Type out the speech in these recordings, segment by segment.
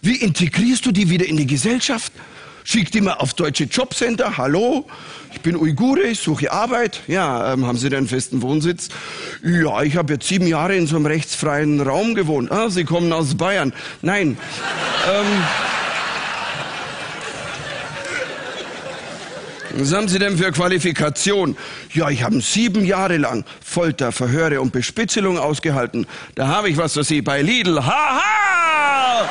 Wie integrierst du die wieder in die Gesellschaft? Schick die mal auf deutsche Jobcenter. Hallo, ich bin Uigure, ich suche Arbeit. Ja, haben Sie denn einen festen Wohnsitz? Ja, ich habe jetzt 7 Jahre in so einem rechtsfreien Raum gewohnt. Ah, Sie kommen aus Bayern. Nein. Was haben Sie denn für Qualifikation? Ja, ich habe 7 Jahre lang Folter, Verhöre und Bespitzelung ausgehalten. Da habe ich was für Sie bei Lidl. Haha!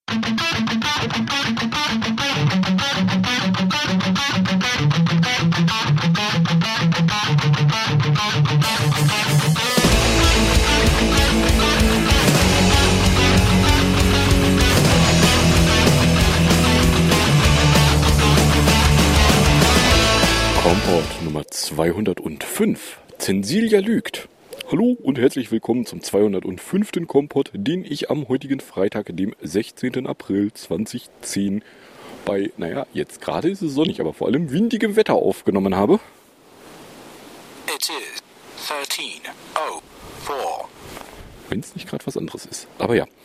Kompott Nummer 205. Zensilia lügt. Hallo und herzlich willkommen zum 205. Kompott, den ich am heutigen Freitag, dem 16. April 2010 bei, jetzt gerade ist es sonnig, aber vor allem windigem Wetter aufgenommen habe. It is 13:04. Wenn es nicht gerade was anderes ist. Aber ja.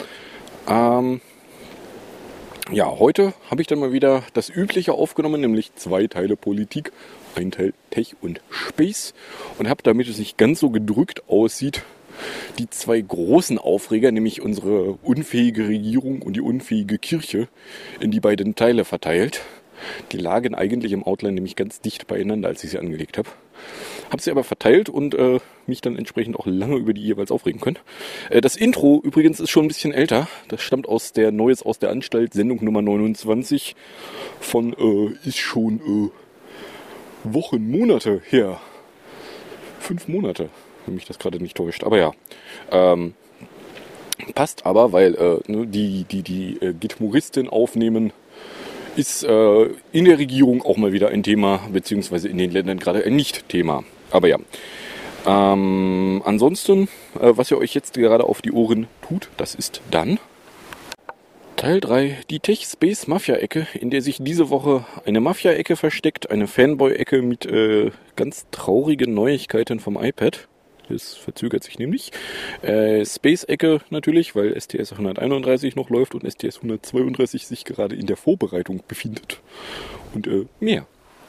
Heute habe ich dann mal wieder das Übliche aufgenommen, nämlich 2 Teile Politik, ein Teil Tech und Space, und habe, damit es nicht ganz so gedrückt aussieht, die 2 großen Aufreger, nämlich unsere unfähige Regierung und die unfähige Kirche, in die beiden Teile verteilt. Die lagen eigentlich im Outline nämlich ganz dicht beieinander, als ich sie angelegt habe. Habe sie aber verteilt und mich dann entsprechend auch lange über die jeweils aufregen können. Das Intro übrigens ist schon ein bisschen älter. Das stammt aus der Neues aus der Anstalt, Sendung Nummer 29 von, ist schon Wochen, Monate her. 5 Monate, wenn mich das gerade nicht täuscht. Aber ja, passt aber, weil die Gitmoristin aufnehmen ist in der Regierung auch mal wieder ein Thema, beziehungsweise in den Ländern gerade ein Nicht-Thema. Aber ja, ansonsten, was ihr euch jetzt gerade auf die Ohren tut, das ist dann Teil 3, die Tech-Space-Mafia-Ecke, in der sich diese Woche eine Mafia-Ecke versteckt, eine Fanboy-Ecke mit ganz traurigen Neuigkeiten vom iPad. Das verzögert sich nämlich. Space-Ecke natürlich, weil STS 131 noch läuft und STS 132 sich gerade in der Vorbereitung befindet. Und mehr.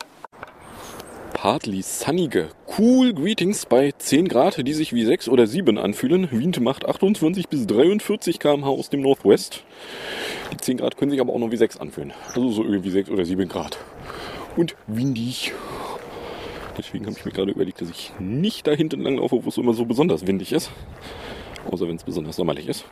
Partly sunnige Cool Greetings bei 10 Grad, die sich wie 6 oder 7 anfühlen. Wind macht 28 bis 43 km/h aus dem Northwest. Die 10 Grad können sich aber auch noch wie 6 anfühlen. Also so irgendwie 6 oder 7 Grad. Und windig. Deswegen habe ich mir gerade überlegt, dass ich nicht da hinten langlaufe, wo es immer so besonders windig ist. Außer wenn es besonders sommerlich ist.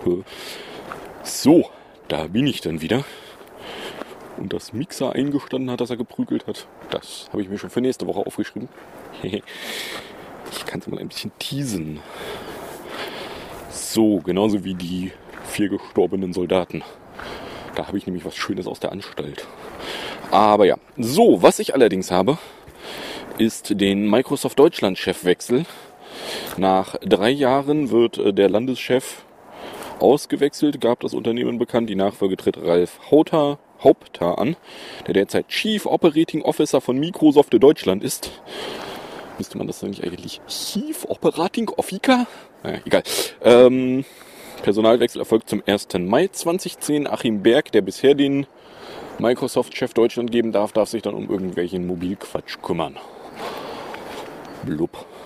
So, da bin ich dann wieder. Und das Mixer eingestanden hat, dass er geprügelt hat. Das habe ich mir schon für nächste Woche aufgeschrieben. Ich kann es mal ein bisschen teasen. So, genauso wie die 4 gestorbenen Soldaten. Da habe ich nämlich was Schönes aus der Anstalt. Aber ja, so, was ich allerdings habe, ist den Microsoft Deutschland-Chefwechsel. Nach 3 Jahren wird der Landeschef ausgewechselt, gab das Unternehmen bekannt. Die Nachfolge tritt Ralf Haupter an, der derzeit Chief Operating Officer von Microsoft Deutschland ist. Müsste man das eigentlich Chief Operating Officer? Naja, egal. Personalwechsel erfolgt zum 1. Mai 2010. Achim Berg, der bisher den Microsoft-Chef Deutschland geben darf, sich dann um irgendwelchen Mobilquatsch kümmern. Blub.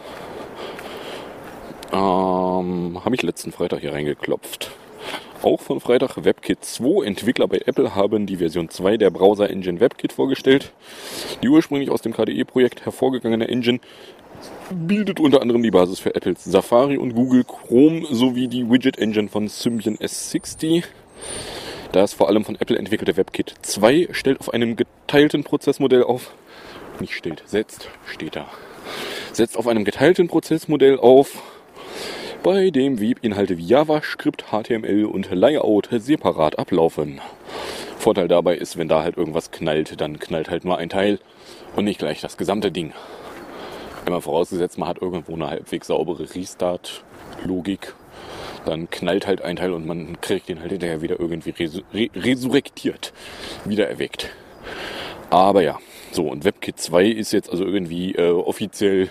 Habe ich letzten Freitag hier reingeklopft. Auch von Freitag WebKit 2. Entwickler bei Apple haben die Version 2 der Browser-Engine WebKit vorgestellt. Die ursprünglich aus dem KDE-Projekt hervorgegangene Engine bildet unter anderem die Basis für Apples Safari und Google Chrome sowie die Widget-Engine von Symbian S60. Das vor allem von Apple entwickelte WebKit 2 stellt auf einem geteilten Prozessmodell auf. Nicht stellt, setzt, steht da. Setzt auf einem geteilten Prozessmodell auf, bei dem Webinhalte wie JavaScript, HTML und Layout separat ablaufen. Vorteil dabei ist, wenn da halt irgendwas knallt, dann knallt halt nur ein Teil und nicht gleich das gesamte Ding. Immer vorausgesetzt, man hat irgendwo eine halbwegs saubere Restart-Logik, dann knallt halt ein Teil und man kriegt den halt hinterher wieder irgendwie resurrektiert, wieder erweckt. Aber ja, so, und WebKit 2 ist jetzt also irgendwie offiziell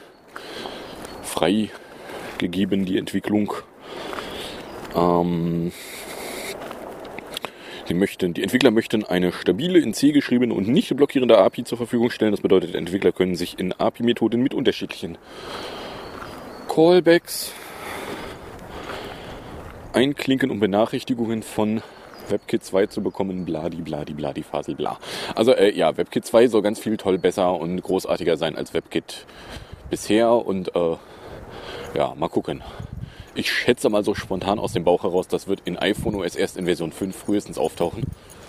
freigegeben, die Entwicklung. Die Entwickler möchten eine stabile, in C geschriebene und nicht blockierende API zur Verfügung stellen. Das bedeutet, Entwickler können sich in API-Methoden mit unterschiedlichen Callbacks einklinken, um Benachrichtigungen von WebKit 2 zu bekommen, bladi, Fasel, bla. Also WebKit 2 soll ganz viel toll besser und großartiger sein als WebKit bisher und mal gucken. Ich schätze mal so spontan aus dem Bauch heraus, das wird in iPhone OS erst in Version 5 frühestens auftauchen.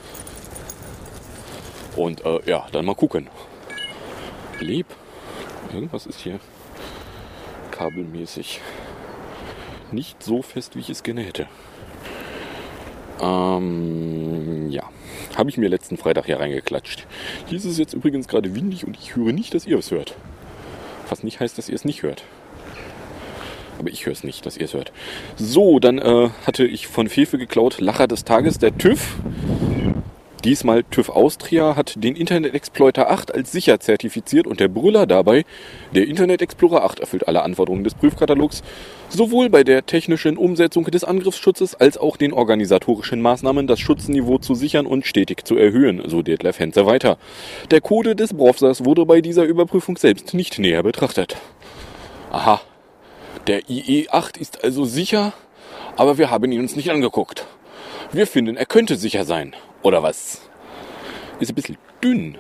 Und dann mal gucken. Lieb. Irgendwas ist hier kabelmäßig nicht so fest, wie ich es gerne hätte. Habe ich mir letzten Freitag hier reingeklatscht. Hier ist es jetzt übrigens gerade windig und ich höre nicht, dass ihr es hört. Was nicht heißt, dass ihr es nicht hört. Aber ich höre es nicht, dass ihr es hört. So, dann hatte ich von Fefe geklaut Lacher des Tages, der TÜV. Diesmal TÜV Austria hat den Internet Explorer 8 als sicher zertifiziert und der Brüller dabei: Der Internet Explorer 8 erfüllt alle Anforderungen des Prüfkatalogs, sowohl bei der technischen Umsetzung des Angriffsschutzes als auch den organisatorischen Maßnahmen, das Schutzniveau zu sichern und stetig zu erhöhen, so Detlef Henze weiter. Der Code des Browsers wurde bei dieser Überprüfung selbst nicht näher betrachtet. Aha, der IE8 ist also sicher, aber wir haben ihn uns nicht angeguckt. Wir finden, er könnte sicher sein. Oder was? Ist ein bisschen dünn.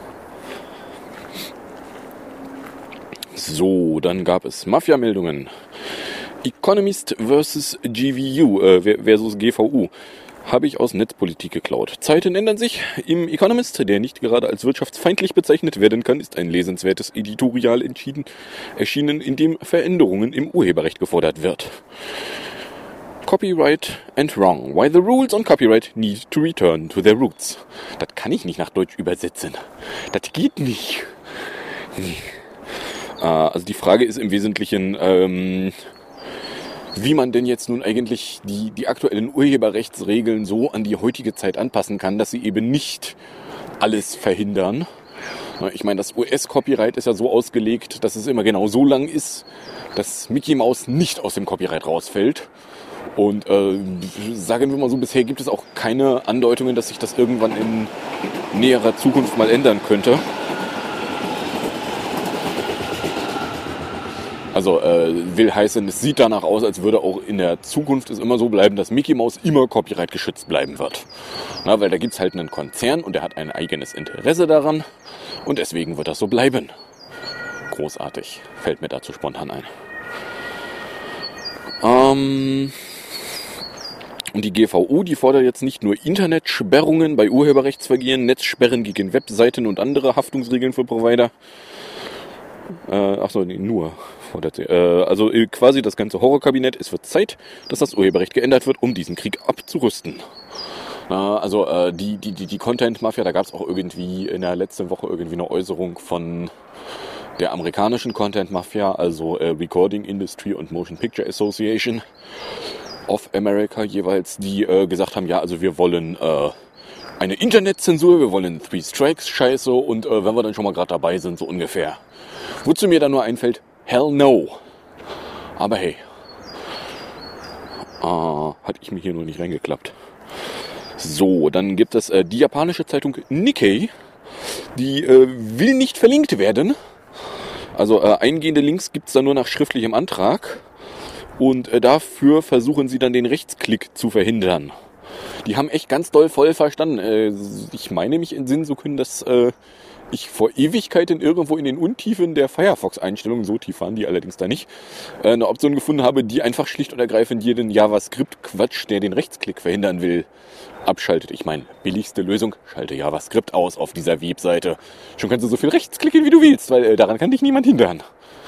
So, dann gab es Mafia-Meldungen. Economist versus GVU, versus GVU. Habe ich aus Netzpolitik geklaut. Zeiten ändern sich. Im Economist, der nicht gerade als wirtschaftsfeindlich bezeichnet werden kann, ist ein lesenswertes Editorial erschienen, in dem Veränderungen im Urheberrecht gefordert wird. Copyright and wrong. Why the rules on copyright need to return to their roots. Das kann ich nicht nach Deutsch übersetzen. Das geht nicht. Also die Frage ist im Wesentlichen, wie man denn jetzt nun eigentlich die aktuellen Urheberrechtsregeln so an die heutige Zeit anpassen kann, dass sie eben nicht alles verhindern. Ich meine, das US-Copyright ist ja so ausgelegt, dass es immer genau so lang ist, dass Mickey Mouse nicht aus dem Copyright rausfällt. Und sagen wir mal so, bisher gibt es auch keine Andeutungen, dass sich das irgendwann in näherer Zukunft mal ändern könnte. Also will heißen, es sieht danach aus, als würde auch in der Zukunft es immer so bleiben, dass Mickey Mouse immer Copyright geschützt bleiben wird. Na, weil da gibt es halt einen Konzern und der hat ein eigenes Interesse daran und deswegen wird das so bleiben. Großartig, fällt mir dazu spontan ein. Und die GVO, die fordert jetzt nicht nur Internetsperrungen bei Urheberrechtsvergehen, Netzsperren gegen Webseiten und andere Haftungsregeln für Provider. Nur fordert sie. Also quasi das ganze Horrorkabinett. Es wird Zeit, dass das Urheberrecht geändert wird, um diesen Krieg abzurüsten. Die Content-Mafia, da gab es auch irgendwie in der letzten Woche irgendwie eine Äußerung von der amerikanischen Content-Mafia, also Recording Industry und Motion Picture Association of America jeweils, die gesagt haben, ja, also wir wollen eine Internetzensur, wir wollen Three Strikes Scheiße und wenn wir dann schon mal gerade dabei sind, so ungefähr. Wozu mir dann nur einfällt, hell no. Aber hey, hatte ich mir hier nur nicht reingeklappt. So, dann gibt es die japanische Zeitung Nikkei, die will nicht verlinkt werden. Also eingehende Links gibt es da nur nach schriftlichem Antrag. Und dafür versuchen sie dann den Rechtsklick zu verhindern. Die haben echt ganz doll voll verstanden. Ich meine mich entsinnen zu können, dass ich vor Ewigkeiten irgendwo in den Untiefen der Firefox-Einstellungen, so tief waren die allerdings da nicht, eine Option gefunden habe, die einfach schlicht und ergreifend jeden JavaScript-Quatsch, der den Rechtsklick verhindern will, abschaltet. Ich meine, billigste Lösung, schalte JavaScript aus auf dieser Webseite. Schon kannst du so viel rechtsklicken, wie du willst, weil daran kann dich niemand hindern.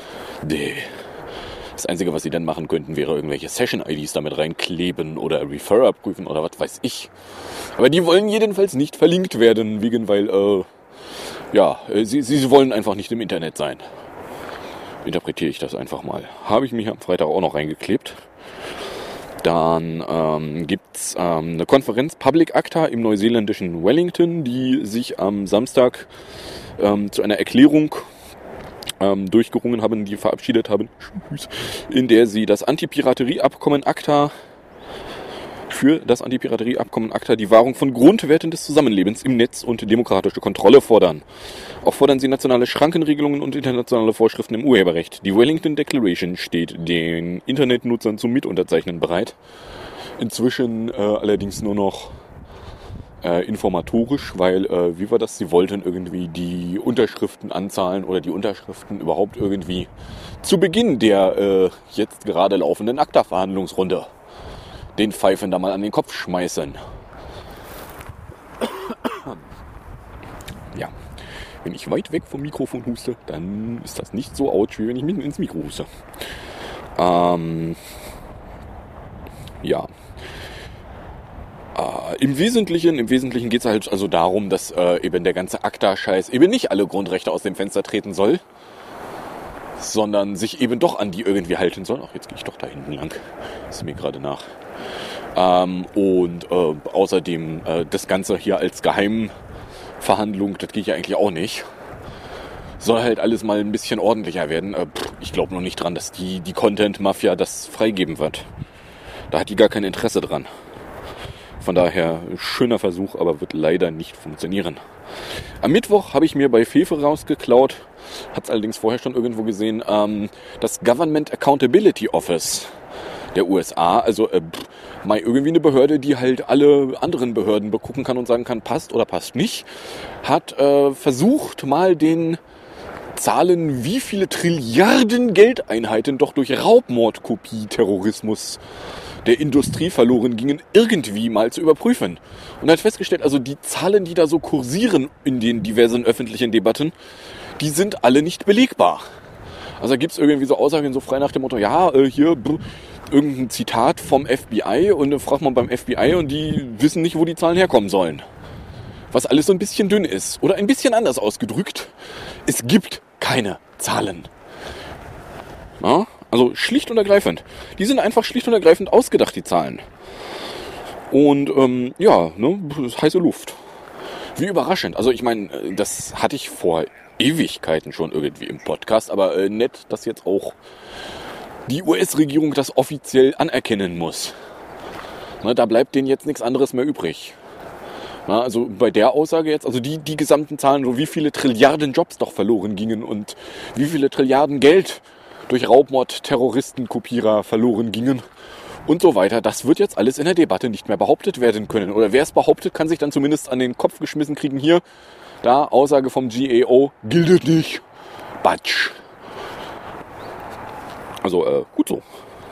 Das Einzige, was sie dann machen könnten, wäre irgendwelche Session-IDs damit reinkleben oder Referrer prüfen oder was weiß ich. Aber die wollen jedenfalls nicht verlinkt werden, weil, sie wollen einfach nicht im Internet sein. Interpretiere ich das einfach mal. Habe ich mich am Freitag auch noch reingeklebt. Dann gibt's eine Konferenz Public Acta im neuseeländischen Wellington, die sich am Samstag zu einer Erklärung durchgerungen haben, die verabschiedet haben, in der sie das Anti-Piraterie-Abkommen ACTA für das Antipiraterieabkommen ACTA die Wahrung von Grundwerten des Zusammenlebens im Netz und demokratische Kontrolle fordern. Auch fordern sie nationale Schrankenregelungen und internationale Vorschriften im Urheberrecht. Die Wellington Declaration steht den Internetnutzern zum Mitunterzeichnen bereit. Inzwischen allerdings nur noch informatorisch, weil, wie war das, sie wollten irgendwie die Unterschriftenanzahlen oder die Unterschriften überhaupt irgendwie zu Beginn der jetzt gerade laufenden ACTA-Verhandlungsrunde den Pfeifen da mal an den Kopf schmeißen. Ja, wenn ich weit weg vom Mikrofon huste, dann ist das nicht so ouch, wie wenn ich mitten ins Mikro huste. Ja. Im Wesentlichen geht es halt also darum, dass eben der ganze ACTA-Scheiß eben nicht alle Grundrechte aus dem Fenster treten soll, sondern sich eben doch an die irgendwie halten soll. Ach, jetzt gehe ich doch da hinten lang. Das ist mir gerade nach. Außerdem das Ganze hier als Geheimverhandlung, das geht ja eigentlich auch nicht. Soll halt alles mal ein bisschen ordentlicher werden. Ich glaube noch nicht dran, dass die Content-Mafia das freigeben wird. Da hat die gar kein Interesse dran. Von daher schöner Versuch, aber wird leider nicht funktionieren. Am Mittwoch habe ich mir bei Fefe rausgeklaut, hat es allerdings vorher schon irgendwo gesehen, das Government Accountability Office der USA, also mal irgendwie eine Behörde, die halt alle anderen Behörden begucken kann und sagen kann, passt oder passt nicht, hat versucht mal den Zahlen, wie viele Trilliarden Geldeinheiten doch durch Raubmordkopie-Terrorismus der Industrie verloren gingen, irgendwie mal zu überprüfen. Und hat festgestellt, also die Zahlen, die da so kursieren in den diversen öffentlichen Debatten, die sind alle nicht belegbar. Also da gibt es irgendwie so Aussagen so frei nach dem Motto, ja, hier irgendein Zitat vom FBI und dann fragt man beim FBI und die wissen nicht, wo die Zahlen herkommen sollen. Was alles so ein bisschen dünn ist. Oder ein bisschen anders ausgedrückt, es gibt keine Zahlen. Ja? Also schlicht und ergreifend. Die sind einfach schlicht und ergreifend ausgedacht, die Zahlen. Und das ist heiße Luft. Wie überraschend. Also ich meine, das hatte ich vor Ewigkeiten schon irgendwie im Podcast, aber nett, dass jetzt auch die US-Regierung das offiziell anerkennen muss. Na, da bleibt denen jetzt nichts anderes mehr übrig. Na, also bei der Aussage jetzt, also die gesamten Zahlen, so wie viele Trilliarden Jobs doch verloren gingen und wie viele Trilliarden Geld durch Raubmord, Terroristen, Kopierer verloren gingen und so weiter. Das wird jetzt alles in der Debatte nicht mehr behauptet werden können. Oder wer es behauptet, kann sich dann zumindest an den Kopf geschmissen kriegen. Hier, da, Aussage vom GAO, gilt nicht. Batsch. Also, gut so.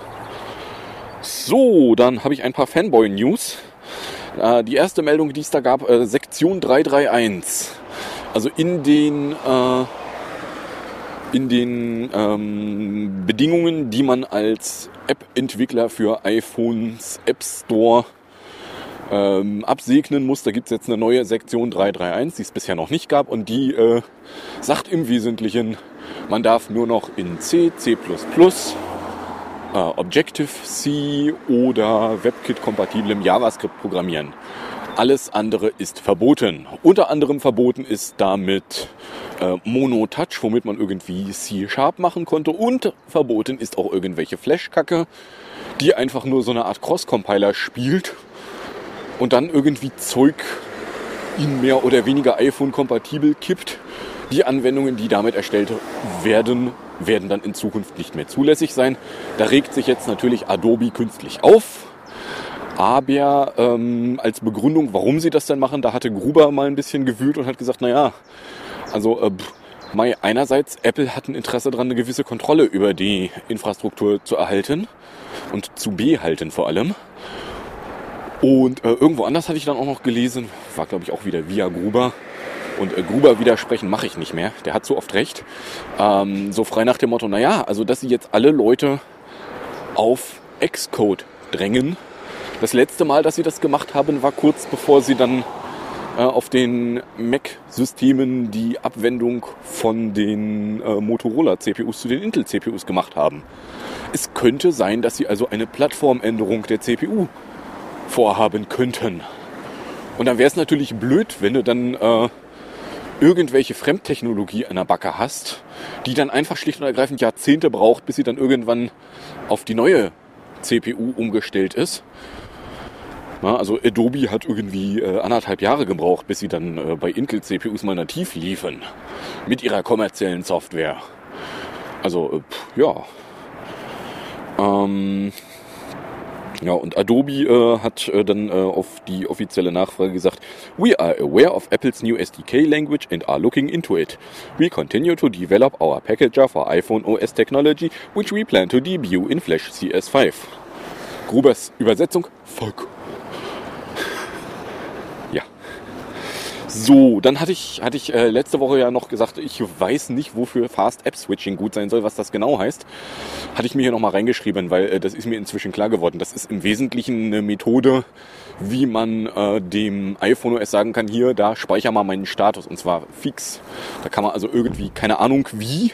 So, dann habe ich ein paar Fanboy-News. Die erste Meldung, die es da gab, Sektion 331. Also in den Bedingungen, die man als App-Entwickler für iPhones App Store absegnen muss. Da gibt es jetzt eine neue Sektion 331, die es bisher noch nicht gab. Und die sagt im Wesentlichen, man darf nur noch in C, C++, Objective-C oder WebKit-kompatiblem JavaScript programmieren. Alles andere ist verboten. Unter anderem verboten ist damit Mono-Touch, womit man irgendwie C# machen konnte. Und verboten ist auch irgendwelche Flash-Kacke, die einfach nur so eine Art Cross-Compiler spielt und dann irgendwie Zeug in mehr oder weniger iPhone-kompatibel kippt. Die Anwendungen, die damit erstellt werden dann in Zukunft nicht mehr zulässig sein. Da regt sich jetzt natürlich Adobe künstlich auf. Aber als Begründung, warum sie das denn machen, da hatte Gruber mal ein bisschen gewühlt und hat gesagt, naja, also einerseits, Apple hat ein Interesse daran, eine gewisse Kontrolle über die Infrastruktur zu erhalten und zu behalten vor allem. Und irgendwo anders hatte ich dann auch noch gelesen, war glaube ich auch wieder via Gruber. Und Gruber widersprechen mache ich nicht mehr, der hat so oft recht. So frei nach dem Motto, naja, also dass sie jetzt alle Leute auf Xcode drängen. Das letzte Mal, dass sie das gemacht haben, war kurz bevor sie dann auf den Mac-Systemen die Abwendung von den Motorola-CPUs zu den Intel-CPUs gemacht haben. Es könnte sein, dass sie also eine Plattformänderung der CPU vorhaben könnten. Und dann wäre es natürlich blöd, wenn du dann irgendwelche Fremdtechnologie an der Backe hast, die dann einfach schlicht und ergreifend Jahrzehnte braucht, bis sie dann irgendwann auf die neue CPU umgestellt ist. Na, also Adobe hat irgendwie 1,5 Jahre gebraucht, bis sie dann bei Intel-CPUs mal nativ liefen. Mit ihrer kommerziellen Software. Also, ja. Ja, und Adobe hat dann auf die offizielle Nachfrage gesagt, "We are aware of Apple's new SDK language and are looking into it. We continue to develop our packager for iPhone OS technology, which we plan to debut in Flash CS5. Grubers Übersetzung, Fuck. Ja. So, dann hatte ich letzte Woche ja noch gesagt, ich weiß nicht, wofür Fast App Switching gut sein soll, was das genau heißt. Hatte ich mir hier nochmal reingeschrieben, weil das ist mir inzwischen klar geworden. Das ist im Wesentlichen eine Methode, wie man dem iPhone OS sagen kann, hier, da speicher mal meinen Status, und zwar fix. Da kann man also irgendwie, keine Ahnung wie,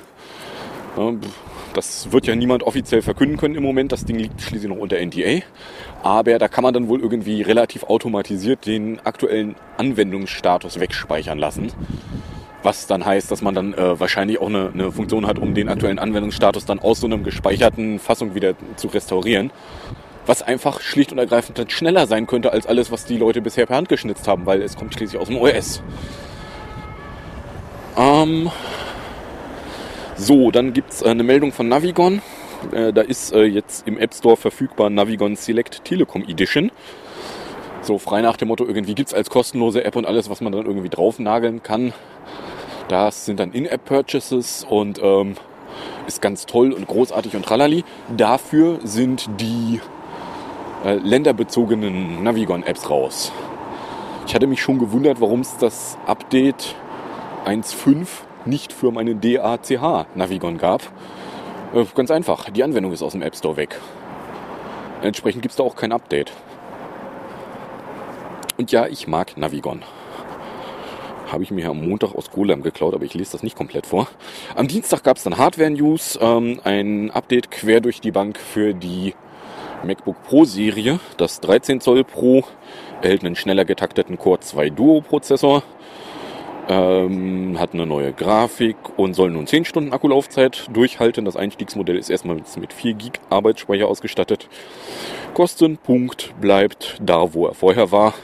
das wird ja niemand offiziell verkünden können im Moment, das Ding liegt schließlich noch unter NDA, aber da kann man dann wohl irgendwie relativ automatisiert den aktuellen Anwendungsstatus wegspeichern lassen. Was dann heißt, dass man dann wahrscheinlich auch eine Funktion hat, um den aktuellen Anwendungsstatus dann aus so einem gespeicherten Fassung wieder zu restaurieren. Was einfach schlicht und ergreifend dann schneller sein könnte als alles, was die Leute bisher per Hand geschnitzt haben, weil es kommt schließlich aus dem OS. So, dann gibt's eine Meldung von Navigon. Da ist jetzt im App Store verfügbar Navigon Select Telekom Edition. So frei nach dem Motto, irgendwie gibt's als kostenlose App und alles, was man dann irgendwie draufnageln kann. Das sind dann In-App-Purchases und ist ganz toll und großartig und tralali. Dafür sind die länderbezogenen Navigon-Apps raus. Ich hatte mich schon gewundert, warum es das Update 1.5 nicht für meinen DACH Navigon gab. Ganz einfach, die Anwendung ist aus dem App Store weg. Entsprechend gibt es da auch kein Update. Und ja, ich mag Navigon. Habe ich mir am Montag aus Golem geklaut, aber ich lese das nicht komplett vor. Am Dienstag gab es dann Hardware-News, ein Update quer durch die Bank für die MacBook Pro Serie. Das 13 Zoll Pro erhält einen schneller getakteten Core 2 Duo Prozessor. Hat eine neue Grafik und soll nun 10 Stunden Akkulaufzeit durchhalten. Das Einstiegsmodell ist erstmal mit 4 GB Arbeitsspeicher ausgestattet. Kostenpunkt bleibt da, wo er vorher war.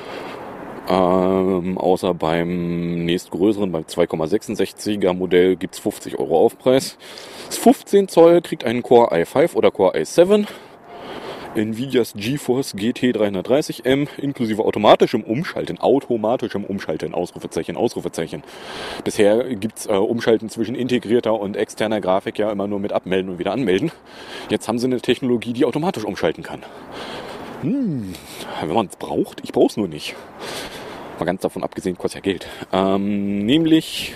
Außer beim nächstgrößeren, beim 2,66er Modell gibt es 50 € Aufpreis. Das 15 Zoll kriegt einen Core i5 oder Core i7. Nvidias GeForce GT 330M inklusive automatischem Umschalten, Ausrufezeichen. Bisher gibt's Umschalten zwischen integrierter und externer Grafik ja immer nur mit abmelden und wieder anmelden. Jetzt haben sie eine Technologie, die automatisch umschalten kann. Wenn man es braucht, ich brauche es nur nicht. Mal ganz davon abgesehen, kostet ja Geld. Nämlich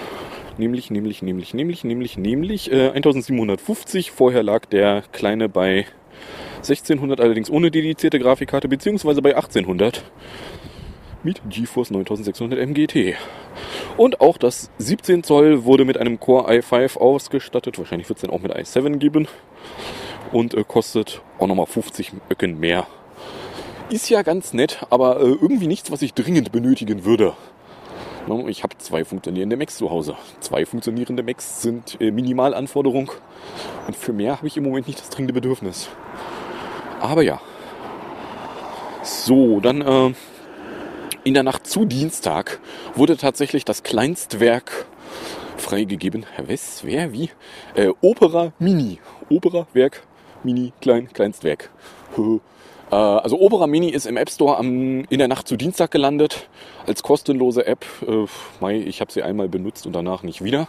1750. Vorher lag der kleine bei 1600, allerdings ohne dedizierte Grafikkarte, beziehungsweise bei 1800 mit GeForce 9600 MGT. Und auch das 17 Zoll wurde mit einem Core i5 ausgestattet. Wahrscheinlich wird es dann auch mit i7 geben. Und kostet auch nochmal 50 Öcken mehr. Ist ja ganz nett, aber irgendwie nichts, was ich dringend benötigen würde. Ich habe 2 funktionierende Macs zu Hause. 2 funktionierende Macs sind Minimalanforderung. Und für mehr habe ich im Moment nicht das dringende Bedürfnis. Aber ja. So, dann in der Nacht zu Dienstag wurde tatsächlich das Kleinstwerk freigegeben. Was? Wer? Wie? Opera Mini. Opera-Werk, Mini, Kleinstwerk. Also Opera Mini ist im App Store in der Nacht zu Dienstag gelandet. Als kostenlose App. Ich habe sie einmal benutzt und danach nicht wieder.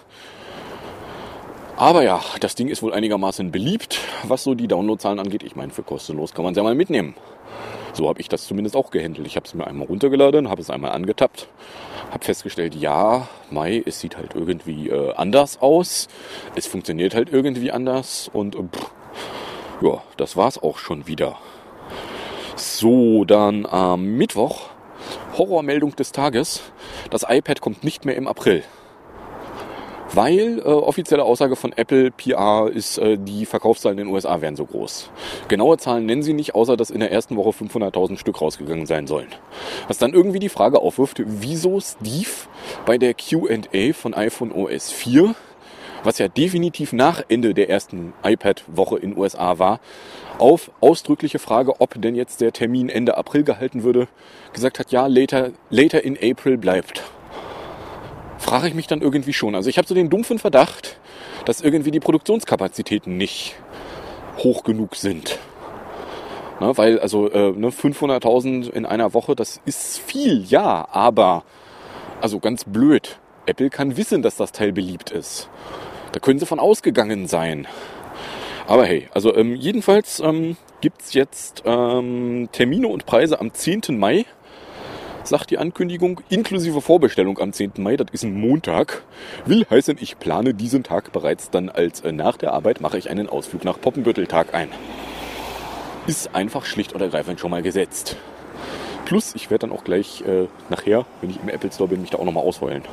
Aber ja, das Ding ist wohl einigermaßen beliebt, was so die Downloadzahlen angeht. Ich meine, für kostenlos kann man es ja mal mitnehmen. So habe ich das zumindest auch gehandelt. Ich habe es mir einmal runtergeladen, habe es einmal angetappt, habe festgestellt, ja, es sieht halt irgendwie anders aus. Es funktioniert halt irgendwie anders und ja, das war's auch schon wieder. So, dann am Mittwoch, Horrormeldung des Tages. Das iPad kommt nicht mehr im April. Weil offizielle Aussage von Apple PR ist, die Verkaufszahlen in den USA wären so groß. Genaue Zahlen nennen sie nicht, außer dass in der ersten Woche 500.000 Stück rausgegangen sein sollen. Was dann irgendwie die Frage aufwirft, wieso Steve bei der Q&A von iPhone OS 4, was ja definitiv nach Ende der ersten iPad-Woche in den USA war, auf ausdrückliche Frage, ob denn jetzt der Termin Ende April gehalten würde, gesagt hat, ja, later in April bleibt. Frage ich mich dann irgendwie schon. Also ich habe so den dumpfen Verdacht, dass irgendwie die Produktionskapazitäten nicht hoch genug sind. Na, weil also 500.000 in einer Woche, das ist viel, ja, aber also ganz blöd. Apple kann wissen, dass das Teil beliebt ist. Da können sie von ausgegangen sein. Aber hey, also jedenfalls gibt es jetzt Termine und Preise am 10. Mai, sagt die Ankündigung, inklusive Vorbestellung am 10. Mai, das ist ein Montag. Will heißen, ich plane diesen Tag bereits dann als nach der Arbeit mache ich einen Ausflug nach Poppenbüttel-Tag ein. Ist einfach schlicht und ergreifend schon mal gesetzt. Plus, ich werde dann auch gleich nachher, wenn ich im Apple Store bin, mich da auch nochmal ausheulen.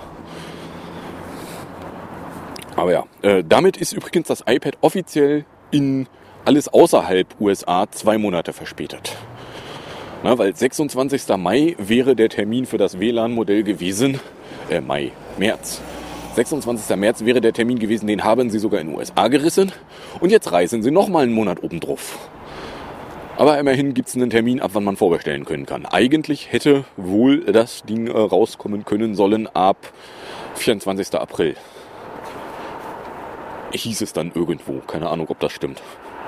Aber ja, damit ist übrigens das iPad offiziell in alles außerhalb USA 2 Monate verspätet. Na, weil 26. Mai wäre der Termin für das WLAN-Modell gewesen. März. 26. März wäre der Termin gewesen, den haben sie sogar in den USA gerissen. Und jetzt reißen sie nochmal einen Monat obendrauf. Aber immerhin gibt es einen Termin, ab wann man vorbestellen können kann. Eigentlich hätte wohl das Ding rauskommen können sollen ab 24. April. Hieß es dann irgendwo. Keine Ahnung, ob das stimmt.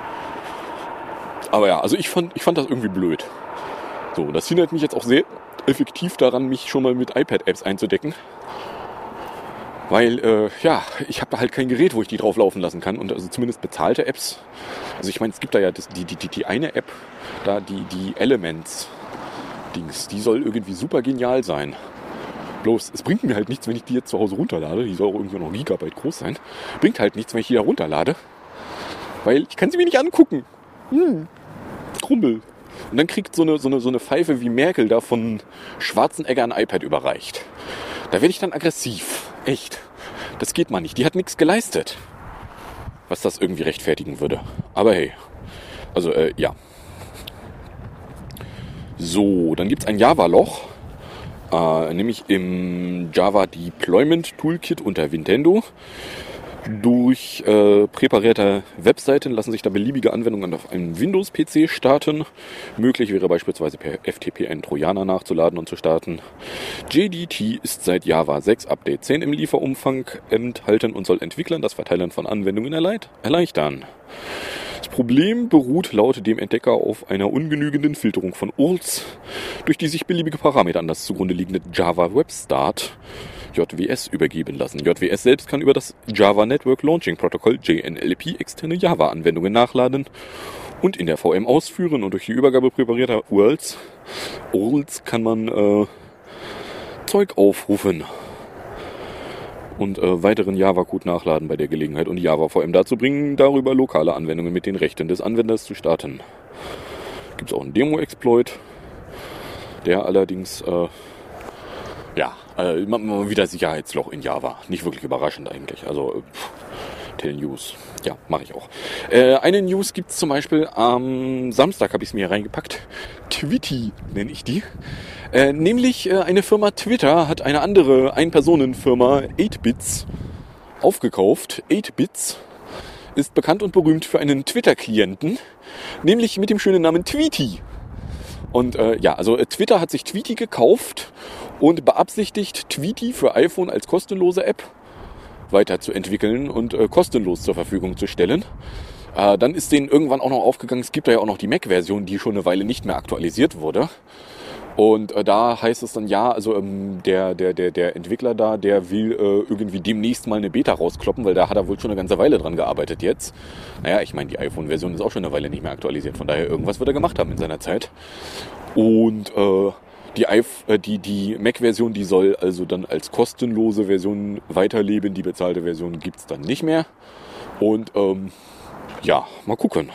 Aber ja, also ich fand das irgendwie blöd. So, das hindert mich jetzt auch sehr effektiv daran, mich schon mal mit iPad-Apps einzudecken. Weil, ich habe da halt kein Gerät, wo ich die drauf laufen lassen kann. Und also zumindest bezahlte Apps. Also ich meine, es gibt da ja die eine App, da die Elements-Dings, die soll irgendwie super genial sein. Bloß, es bringt mir halt nichts, wenn ich die jetzt zu Hause runterlade. Die soll auch irgendwie noch Gigabyte groß sein. Bringt halt nichts, wenn ich die da runterlade. Weil ich kann sie mir nicht angucken. Krummel. Und dann kriegt so eine Pfeife wie Merkel da von Schwarzenegger ein iPad überreicht. Da werde ich dann aggressiv. Echt. Das geht mal nicht. Die hat nichts geleistet. Was das irgendwie rechtfertigen würde. Aber hey. Also, ja. So, dann gibt es ein Java-Loch. Nämlich im Java Deployment Toolkit unter Nintendo. Durch präparierte Webseiten lassen sich da beliebige Anwendungen auf einem Windows-PC starten. Möglich wäre beispielsweise per FTP einen Trojaner nachzuladen und zu starten. JDT ist seit Java 6 Update 10 im Lieferumfang enthalten und soll Entwicklern das Verteilen von Anwendungen erleichtern. Das Problem beruht laut dem Entdecker auf einer ungenügenden Filterung von URLs, durch die sich beliebige Parameter an das zugrunde liegende Java Web Start JWS übergeben lassen. JWS selbst kann über das Java Network Launching Protocol JNLP externe Java-Anwendungen nachladen und in der VM ausführen, und durch die Übergabe präparierter URLs kann man Zeug aufrufen und weiteren Java-Code nachladen bei der Gelegenheit und die Java-VM dazu bringen, darüber lokale Anwendungen mit den Rechten des Anwenders zu starten. Gibt es auch einen Demo-Exploit, der allerdings mal wieder Sicherheitsloch in Java. Nicht wirklich überraschend eigentlich. Also, Tell News. Ja, mache ich auch. Eine News gibt es zum Beispiel am Samstag, habe ich es mir hier reingepackt. Twitty nenne ich die. Nämlich eine Firma Twitter hat eine andere Ein-Personen-Firma 8bits aufgekauft. 8bits ist bekannt und berühmt für einen Twitter-Klienten, nämlich mit dem schönen Namen Tweety. Und Twitter hat sich Tweety gekauft und beabsichtigt, Tweety für iPhone als kostenlose App weiterzuentwickeln und kostenlos zur Verfügung zu stellen. Dann ist denen irgendwann auch noch aufgegangen, es gibt da ja auch noch die Mac-Version, die schon eine Weile nicht mehr aktualisiert wurde. Und da heißt es dann, der Entwickler da, der will irgendwie demnächst mal eine Beta rauskloppen, weil da hat er wohl schon eine ganze Weile dran gearbeitet jetzt. Naja, ich meine, die iPhone-Version ist auch schon eine Weile nicht mehr aktualisiert, von daher irgendwas wird er gemacht haben in seiner Zeit. Und die Mac-Version, die soll also dann als kostenlose Version weiterleben, die bezahlte Version gibt's dann nicht mehr. Und mal gucken.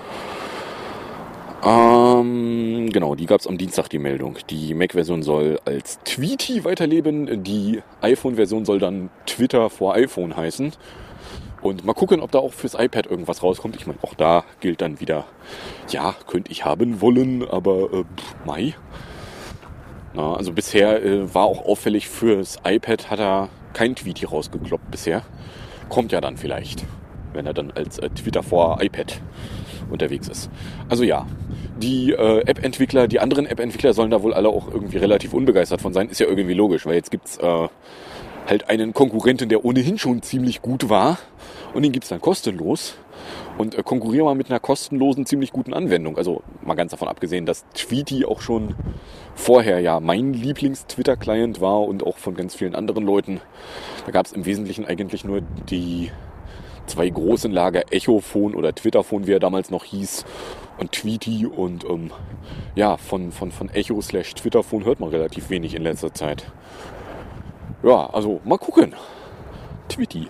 Genau, die gab es am Dienstag, die Meldung. Die Mac-Version soll als Tweety weiterleben. Die iPhone-Version soll dann Twitter for iPhone heißen. Und mal gucken, ob da auch fürs iPad irgendwas rauskommt. Ich meine, auch da gilt dann wieder, ja, könnte ich haben wollen, aber Mai. Na, also bisher war auch auffällig, fürs iPad hat er kein Tweety rausgekloppt bisher. Kommt ja dann vielleicht, wenn er dann als Twitter for iPad unterwegs ist. Also ja, die App-Entwickler, die anderen App-Entwickler sollen da wohl alle auch irgendwie relativ unbegeistert von sein. Ist ja irgendwie logisch, weil jetzt gibt's halt einen Konkurrenten, der ohnehin schon ziemlich gut war und den gibt's dann kostenlos. Und konkurrieren wir mit einer kostenlosen, ziemlich guten Anwendung. Also mal ganz davon abgesehen, dass Tweety auch schon vorher ja mein Lieblings-Twitter-Client war und auch von ganz vielen anderen Leuten. Da gab es im Wesentlichen eigentlich nur die zwei großen Lager, Echophone oder Twitterphone, wie er damals noch hieß, und Tweety. Und ja, von Echo/Twitterphone hört man relativ wenig in letzter Zeit. Ja, also mal gucken. Tweety.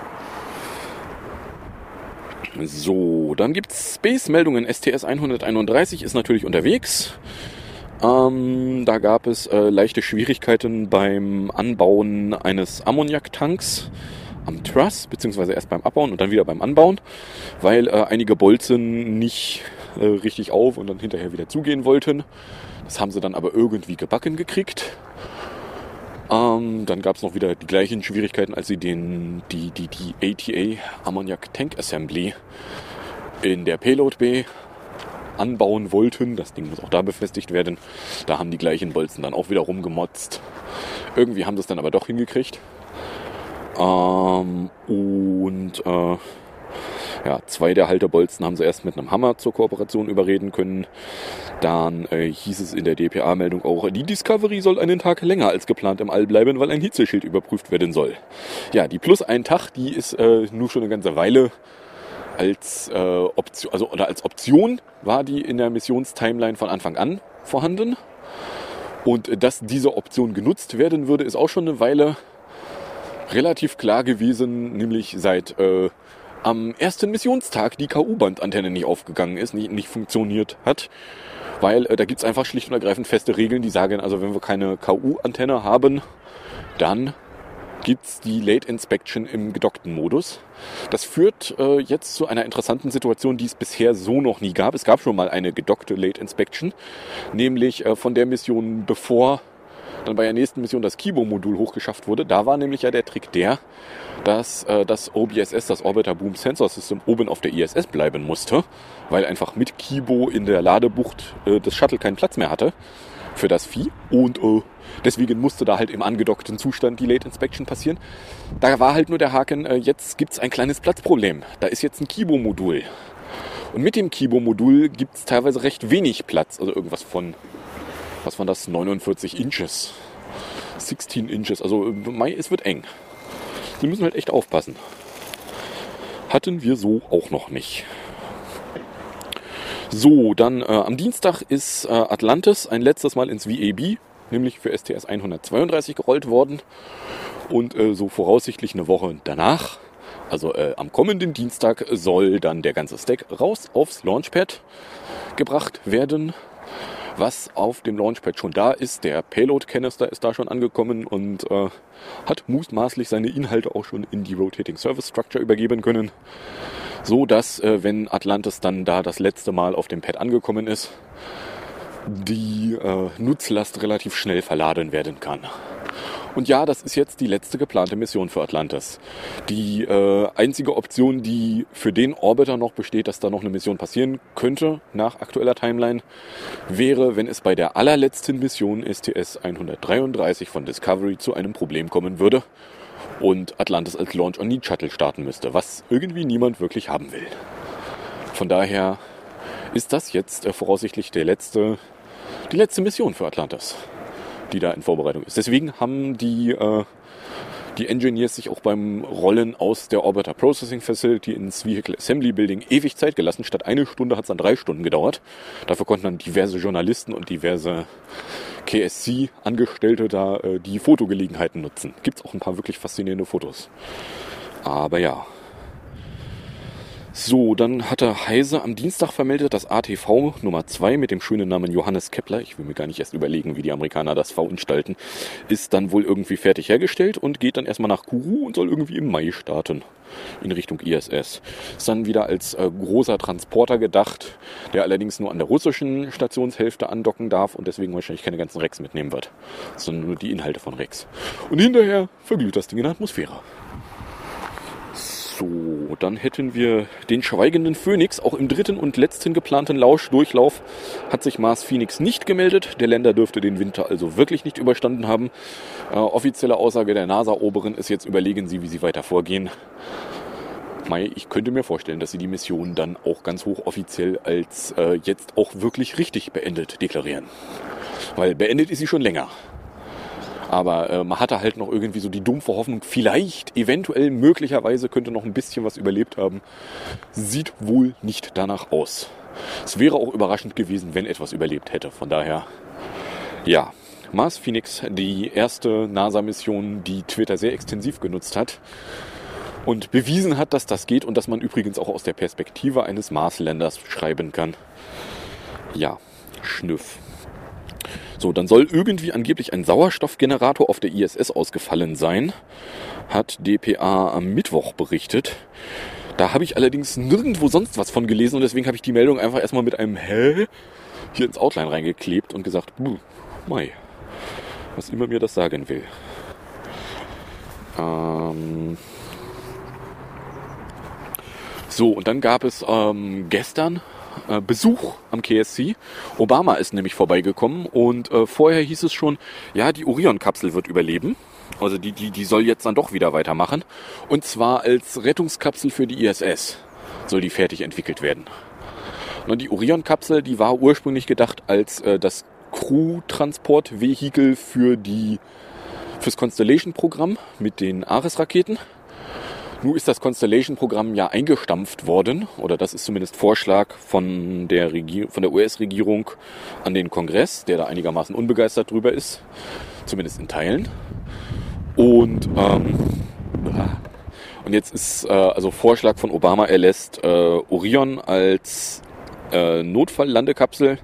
So, dann gibt's Space-Meldungen. STS 131 ist natürlich unterwegs. Da gab es leichte Schwierigkeiten beim Anbauen eines Ammoniaktanks am Truss, beziehungsweise erst beim Abbauen und dann wieder beim Anbauen, weil einige Bolzen nicht richtig auf und dann hinterher wieder zugehen wollten. Das haben sie dann aber irgendwie gebacken gekriegt. Dann gab es noch wieder die gleichen Schwierigkeiten, als sie die ATA Ammoniak Tank Assembly in der Payload Bay anbauen wollten. Das Ding muss auch da befestigt werden. Da haben die gleichen Bolzen dann auch wieder rumgemotzt. Irgendwie haben sie es dann aber doch hingekriegt. Ja, 2 der Haltebolzen haben sie erst mit einem Hammer zur Kooperation überreden können. Dann hieß es in der DPA-Meldung auch, die Discovery soll einen Tag länger als geplant im All bleiben, weil ein Hitzeschild überprüft werden soll. Ja, die plus einen Tag, die ist nur schon eine ganze Weile als Option, als Option war die in der Missionstimeline von Anfang an vorhanden. Und dass diese Option genutzt werden würde, ist auch schon eine Weile relativ klar gewesen, nämlich seit am ersten Missionstag die KU-Bandantenne nicht aufgegangen ist, nicht funktioniert hat, weil da gibt es einfach schlicht und ergreifend feste Regeln, die sagen, also wenn wir keine KU-Antenne haben, dann gibt es die Late Inspection im gedockten Modus. Das führt jetzt zu einer interessanten Situation, die es bisher so noch nie gab. Es gab schon mal eine gedockte Late Inspection, nämlich von der Mission, bevor dann bei der nächsten Mission das Kibo-Modul hochgeschafft wurde. Da war nämlich ja der Trick dass das OBSS, das Orbiter Boom Sensor System, oben auf der ISS bleiben musste, weil einfach mit Kibo in der Ladebucht das Shuttle keinen Platz mehr hatte für das Vieh. Und deswegen musste da halt im angedockten Zustand die Late Inspection passieren. Da war halt nur der Haken, jetzt gibt's ein kleines Platzproblem. Da ist jetzt ein Kibo-Modul. Und mit dem Kibo-Modul gibt's teilweise recht wenig Platz. Also irgendwas von, was waren das, 49 Inches. 16 Inches. Also es wird eng. Sie müssen halt echt aufpassen. Hatten wir so auch noch nicht. So, dann am Dienstag ist Atlantis ein letztes Mal ins VAB, nämlich für STS 132 gerollt worden. Und so voraussichtlich eine Woche danach, also am kommenden Dienstag, soll dann der ganze Stack raus aufs Launchpad gebracht werden. Was auf dem Launchpad schon da ist, der Payload-Canister ist da schon angekommen und hat mutmaßlich seine Inhalte auch schon in die Rotating Service Structure übergeben können. So dass, wenn Atlantis dann da das letzte Mal auf dem Pad angekommen ist, die Nutzlast relativ schnell verladen werden kann. Und ja, das ist jetzt die letzte geplante Mission für Atlantis. Die einzige Option, die für den Orbiter noch besteht, dass da noch eine Mission passieren könnte, nach aktueller Timeline, wäre, wenn es bei der allerletzten Mission STS 133 von Discovery zu einem Problem kommen würde und Atlantis als Launch-on-Need-Shuttle starten müsste, was irgendwie niemand wirklich haben will. Von daher ist das jetzt voraussichtlich die letzte Mission für Atlantis, die da in Vorbereitung ist. Deswegen haben die Engineers sich auch beim Rollen aus der Orbiter Processing Facility ins Vehicle Assembly Building ewig Zeit gelassen. Statt 1 Stunde hat es dann 3 Stunden gedauert. Dafür konnten dann diverse Journalisten und diverse KSC-Angestellte da die Fotogelegenheiten nutzen. Gibt es auch ein paar wirklich faszinierende Fotos. Aber ja. So, dann hatte Heise am Dienstag vermeldet, dass ATV Nummer 2 mit dem schönen Namen Johannes Kepler, ich will mir gar nicht erst überlegen, wie die Amerikaner das verunstalten, ist dann wohl irgendwie fertig hergestellt und geht dann erstmal nach Kourou und soll irgendwie im Mai starten in Richtung ISS. Ist dann wieder als großer Transporter gedacht, der allerdings nur an der russischen Stationshälfte andocken darf und deswegen wahrscheinlich keine ganzen Rex mitnehmen wird, sondern nur die Inhalte von Rex. Und hinterher verglüht das Ding in der Atmosphäre. So, dann hätten wir den schweigenden Phönix. Auch im dritten und letzten geplanten Lauschdurchlauf hat sich Mars Phoenix nicht gemeldet. Der Lander dürfte den Winter also wirklich nicht überstanden haben. Offizielle Aussage der NASA-Oberin ist jetzt, überlegen Sie, wie Sie weiter vorgehen. Ich könnte mir vorstellen, dass Sie die Mission dann auch ganz hochoffiziell als jetzt auch wirklich richtig beendet deklarieren. Weil beendet ist sie schon länger. Aber man hatte halt noch irgendwie so die dumpfe Hoffnung, vielleicht, eventuell, möglicherweise könnte noch ein bisschen was überlebt haben. Sieht wohl nicht danach aus. Es wäre auch überraschend gewesen, wenn etwas überlebt hätte. Von daher, ja, Mars Phoenix, die erste NASA-Mission, die Twitter sehr extensiv genutzt hat und bewiesen hat, dass das geht und dass man übrigens auch aus der Perspektive eines Marslanders schreiben kann. Ja, Schnüff. So, dann soll irgendwie angeblich ein Sauerstoffgenerator auf der ISS ausgefallen sein, hat dpa am Mittwoch berichtet. Da habe ich allerdings nirgendwo sonst was von gelesen und deswegen habe ich die Meldung einfach erstmal mit einem Hä hier ins Outline reingeklebt und gesagt, was immer mir das sagen will. So, und dann gab es gestern Besuch am KSC. Obama ist nämlich vorbeigekommen und vorher hieß es schon, ja, die Orion-Kapsel wird überleben. Also die soll jetzt dann doch wieder weitermachen. Und zwar als Rettungskapsel für die ISS soll die fertig entwickelt werden. Und die Orion-Kapsel, die war ursprünglich gedacht als das Crew-Transport-Vehikel fürs Constellation-Programm mit den Ares-Raketen. Nun ist das Constellation-Programm ja eingestampft worden, oder das ist zumindest Vorschlag von der US-Regierung an den Kongress, der da einigermaßen unbegeistert drüber ist, zumindest in Teilen. Und jetzt ist also Vorschlag von Obama, er lässt Orion als Notfalllandekapsel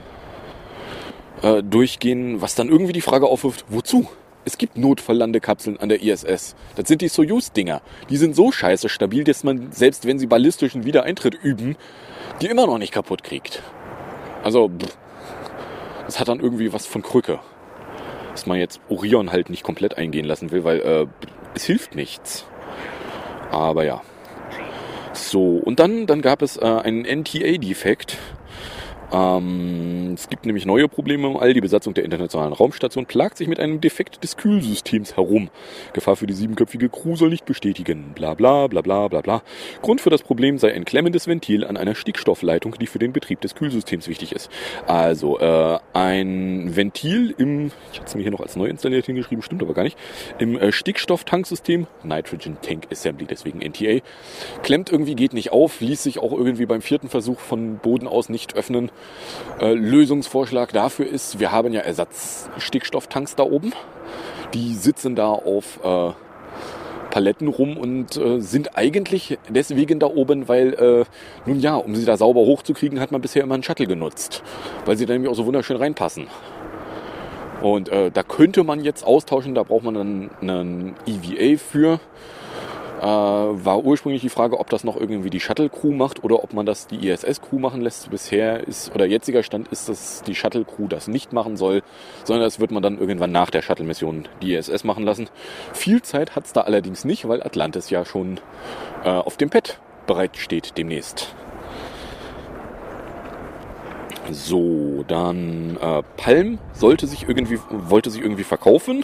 durchgehen, was dann irgendwie die Frage aufwirft, wozu? Es gibt Notfalllandekapseln an der ISS. Das sind die Soyuz-Dinger. Die sind so scheiße stabil, dass man, selbst wenn sie ballistischen Wiedereintritt üben, die immer noch nicht kaputt kriegt. Also, das hat dann irgendwie was von Krücke. Dass man jetzt Orion halt nicht komplett eingehen lassen will, weil es hilft nichts. Aber ja. So, und dann gab es einen NTA-Defekt. Es gibt nämlich neue Probleme im All. Die Besatzung der Internationalen Raumstation plagt sich mit einem Defekt des Kühlsystems herum. Gefahr für die 7-köpfige Crew soll nicht bestätigen. Bla bla bla bla bla bla. Grund für das Problem sei ein klemmendes Ventil an einer Stickstoffleitung, die für den Betrieb des Kühlsystems wichtig ist. Also ein Ventil ich hatte es mir hier noch als neu installiert hingeschrieben, stimmt aber gar nicht, im Stickstofftanksystem, Nitrogen Tank Assembly, deswegen NTA, klemmt irgendwie, geht nicht auf, ließ sich auch irgendwie beim 4. Versuch von Boden aus nicht öffnen. Lösungsvorschlag dafür ist, wir haben ja Ersatzstickstofftanks da oben. Die sitzen da auf Paletten rum und sind eigentlich deswegen da oben, weil, um sie da sauber hochzukriegen, hat man bisher immer einen Shuttle genutzt. Weil sie da nämlich auch so wunderschön reinpassen. Und da könnte man jetzt austauschen, da braucht man dann einen EVA für. War ursprünglich die Frage, ob das noch irgendwie die Shuttle-Crew macht oder ob man das die ISS-Crew machen lässt. Bisher jetziger Stand ist, dass die Shuttle-Crew das nicht machen soll, sondern das wird man dann irgendwann nach der Shuttle-Mission die ISS machen lassen. Viel Zeit hat es da allerdings nicht, weil Atlantis ja schon auf dem Pad bereitsteht demnächst. So, dann Palm wollte sich irgendwie verkaufen.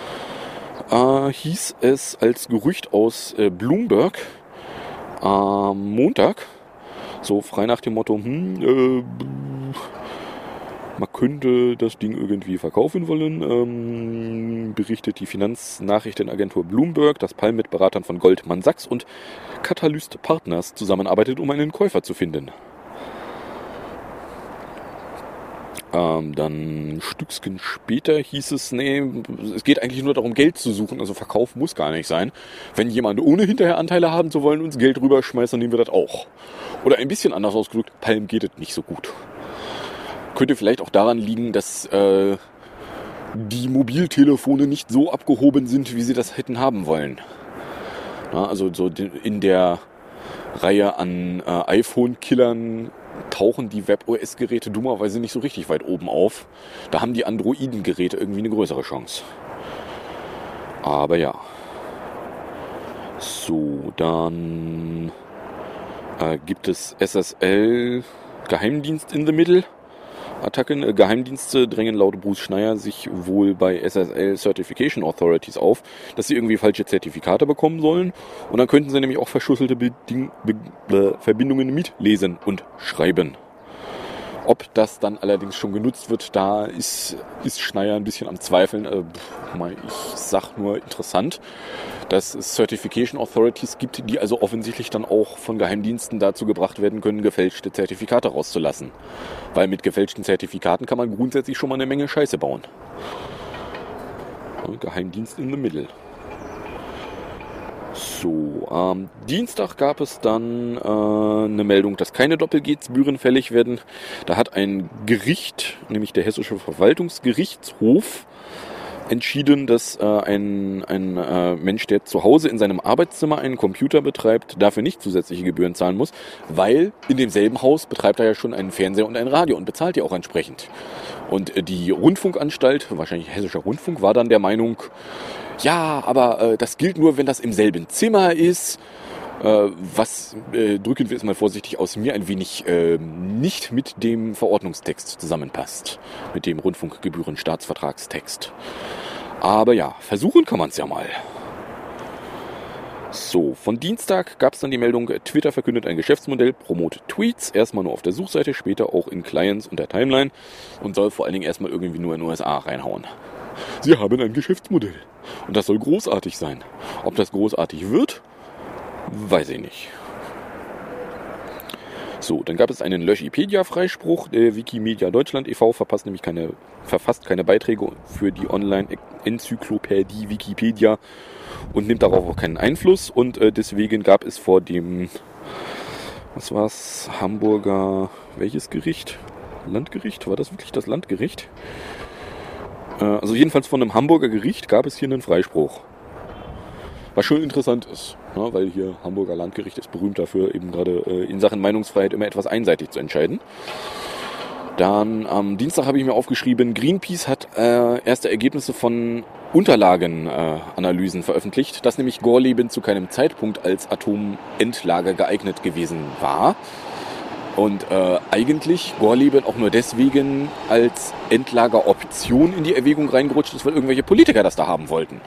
Hieß es als Gerücht aus Bloomberg am Montag, so frei nach dem Motto, man könnte das Ding irgendwie verkaufen wollen, berichtet die Finanznachrichtenagentur Bloomberg, dass Palm mit Beratern von Goldman Sachs und Catalyst Partners zusammenarbeitet, um einen Käufer zu finden. Dann ein Stückchen später hieß es, es geht eigentlich nur darum, Geld zu suchen, also Verkauf muss gar nicht sein. Wenn jemand ohne hinterher Anteile haben zu wollen, uns Geld rüberschmeißt, dann nehmen wir das auch. Oder ein bisschen anders ausgedrückt, Palm geht es nicht so gut. Könnte vielleicht auch daran liegen, dass die Mobiltelefone nicht so abgehoben sind, wie sie das hätten haben wollen. Ja, also so in der Reihe an iPhone-Killern tauchen die WebOS-Geräte dummerweise nicht so richtig weit oben auf. Da haben die Androiden-Geräte irgendwie eine größere Chance. Aber ja. So, dann gibt es SSL Geheimdienst in the Middle. Attacken. Geheimdienste drängen laut Bruce Schneier sich wohl bei SSL Certification Authorities auf, dass sie irgendwie falsche Zertifikate bekommen sollen. Und dann könnten sie nämlich auch verschlüsselte Verbindungen mitlesen und schreiben. Ob das dann allerdings schon genutzt wird, da ist Schneier ein bisschen am Zweifeln. Ich sag nur interessant, dass es Certification Authorities gibt, die also offensichtlich dann auch von Geheimdiensten dazu gebracht werden können, gefälschte Zertifikate rauszulassen. Weil mit gefälschten Zertifikaten kann man grundsätzlich schon mal eine Menge Scheiße bauen. Geheimdienst in the middle. So, am Dienstag gab es dann eine Meldung, dass keine Doppelgebühren fällig werden. Da hat ein Gericht, nämlich der Hessische Verwaltungsgerichtshof, entschieden, dass ein Mensch, der zu Hause in seinem Arbeitszimmer einen Computer betreibt, dafür nicht zusätzliche Gebühren zahlen muss, weil in demselben Haus betreibt er ja schon einen Fernseher und ein Radio und bezahlt ja auch entsprechend. Und die Rundfunkanstalt, wahrscheinlich Hessischer Rundfunk, war dann der Meinung, ja, aber das gilt nur, wenn das im selben Zimmer ist, was, drücken wir es mal vorsichtig aus, mir ein wenig nicht mit dem Verordnungstext zusammenpasst, mit dem Rundfunkgebühren-Staatsvertragstext. Aber ja, versuchen kann man es ja mal. So, von Dienstag gab es dann die Meldung, Twitter verkündet ein Geschäftsmodell, promote Tweets, erstmal nur auf der Suchseite, später auch in Clients und der Timeline und soll vor allen Dingen erstmal irgendwie nur in den USA reinhauen. Sie haben ein Geschäftsmodell und das soll großartig sein. Ob das großartig wird, weiß ich nicht. So, dann gab es einen Löschipedia-Freispruch. Der Wikimedia Deutschland e.V. verfasst keine Beiträge für die Online-Enzyklopädie Wikipedia und nimmt darauf auch keinen Einfluss. Und deswegen gab es vor dem, was war's, Hamburger, welches Gericht? Landgericht? War das wirklich das Landgericht? Also jedenfalls von einem Hamburger Gericht gab es hier einen Freispruch. Was schon interessant ist, ne, weil hier Hamburger Landgericht ist berühmt dafür, eben gerade in Sachen Meinungsfreiheit immer etwas einseitig zu entscheiden. Dann am Dienstag habe ich mir aufgeschrieben, Greenpeace hat erste Ergebnisse von Unterlagenanalysen veröffentlicht, dass nämlich Gorleben zu keinem Zeitpunkt als Atomendlager geeignet gewesen war. Und eigentlich Gorleben auch nur deswegen als Endlageroption in die Erwägung reingerutscht ist, weil irgendwelche Politiker das da haben wollten.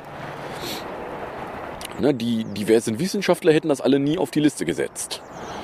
Ne, die diversen Wissenschaftler hätten das alle nie auf die Liste gesetzt.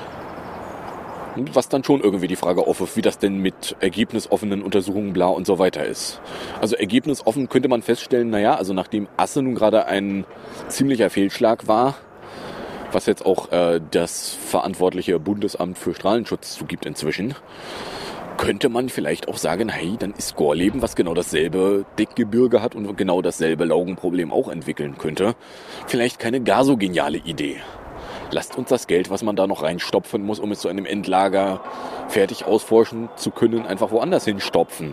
Was dann schon irgendwie die Frage aufwirft, wie das denn mit ergebnisoffenen Untersuchungen bla und so weiter ist. Also ergebnisoffen könnte man feststellen, naja, also nachdem Asse nun gerade ein ziemlicher Fehlschlag war, was jetzt auch das verantwortliche Bundesamt für Strahlenschutz zugibt inzwischen, könnte man vielleicht auch sagen, hey, dann ist Gorleben, was genau dasselbe Deckgebirge hat und genau dasselbe Laugenproblem auch entwickeln könnte, vielleicht keine gar so geniale Idee. Lasst uns das Geld, was man da noch reinstopfen muss, um es zu einem Endlager fertig ausforschen zu können, einfach woanders hinstopfen.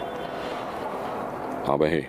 Aber hey.